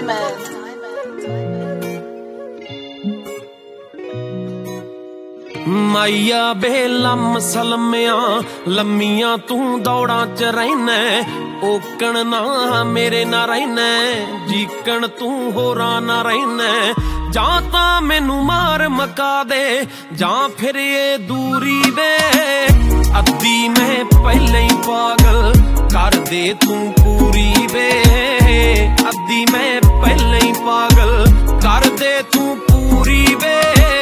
माइया बेलम सलमिया लम्मिया तू दौड़ा च रहना ओकण ना मेरे ना रहना जीकण तू होरा ना रहना जा ता मैनू मार मका दे जा फिर ये दूरी वे अद्धी मैं पहले ही पागल कर दे तू पूरी वे अद्धी मैं पहले ही पागल कर दे तू पूरी वे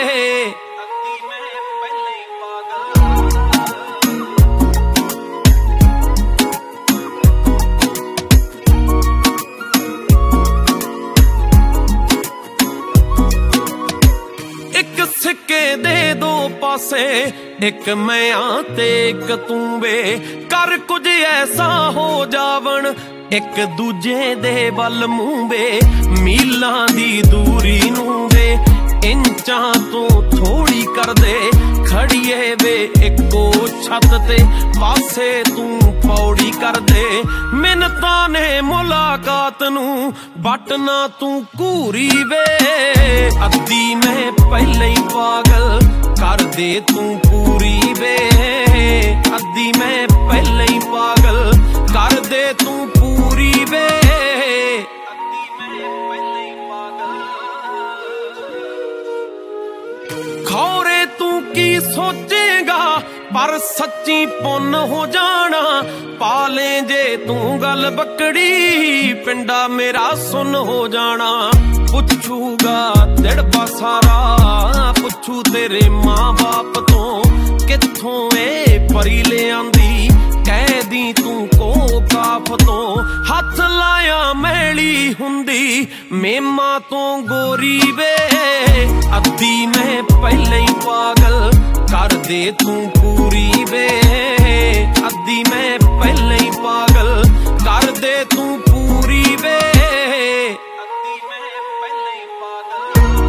सिक्के दे दो पासे एक मैं ते एक तू वे कर कुछ ऐसा हो जावन एक दूजे दे बल मुंह वे मीलां दी दूरी नू वे इंचां तो थोड़ी कर दे खड़िए वे एको छत ते पासे तू पौड़ी कर दे मिन्नतां ने मुलाकात नू बटना तू घूरी वे अद्धी मैं पहले ही पागल कर दे तू पूरी वे अद्धी मैं पहले ही पागल कर दे तू पूरी वे अद्धी मैं पहले ही पागल खौरे तू की सोचेगा पर सच्ची पुन हो जाना पाले जे तू गल बकड़ी पिंडा मेरा सुन हो जाना पुछूगा दिड़बा सारा पुछू तेरे मां बाप तो किथों ए परी ले आंदी कह दी तू को काफ तो हथ लाया मैली हुंदी मेमा तो गोरी वे अद्धी मैं पहले ही पागल कर दे तू पूरी वे अद्धी मैं पहले ही पागल कर दे तू पूरी वे अद्धी मैं पहले ही पागल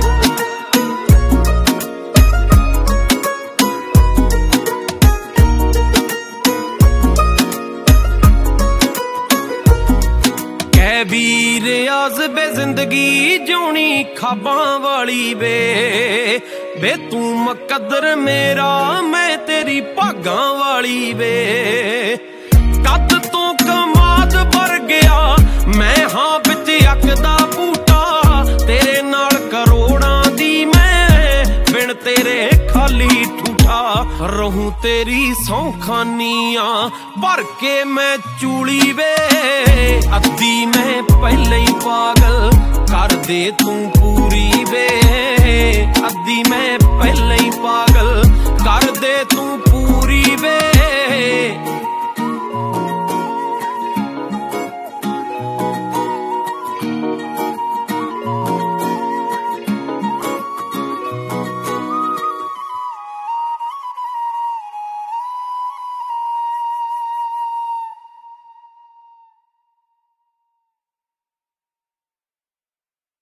कह वीर आज़बे जिंदगी जोनी खाबां वाली वे वे तू मुकद्दर मेरा मैं तेरी भागां वाली वे कद तो कमाद भर गया मैं हाँ बिच अकदा बूटा तेरे नाल करोड़ां दी मैं बिन तेरे खाली ठूठा रहूं तेरी सौखानियां भर के मैं चूली वे अद्धी मैं पहले ही पागल कर दे तू